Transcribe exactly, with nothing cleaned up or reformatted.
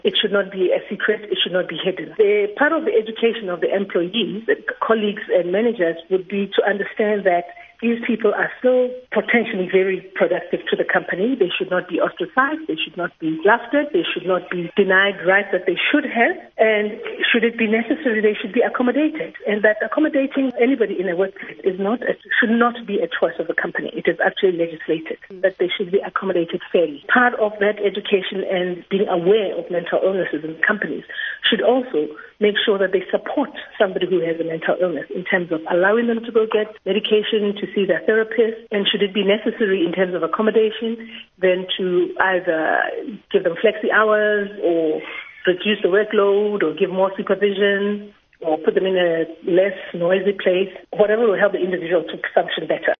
It should not be a secret. It should not be hidden. The, part of the education of the employees, the colleagues and managers would be to understand that these people are still potentially very productive to the company. They should not be ostracized. They should not be laughed at. They should not be denied rights that they should have. And should it be necessary, they should be accommodated. And that accommodating anybody in a workplace is not a, should not be a choice of the company. It is actually legislated that they should be accommodated fairly. Part of that education and being aware of mental illnesses in companies should also make sure that they support somebody who has a mental illness in terms of allowing them to go get medication, to see their therapist, and should it be necessary in terms of accommodation, then to either give them flexi hours or reduce the workload or give more supervision or put them in a less noisy place, whatever will help the individual to function better.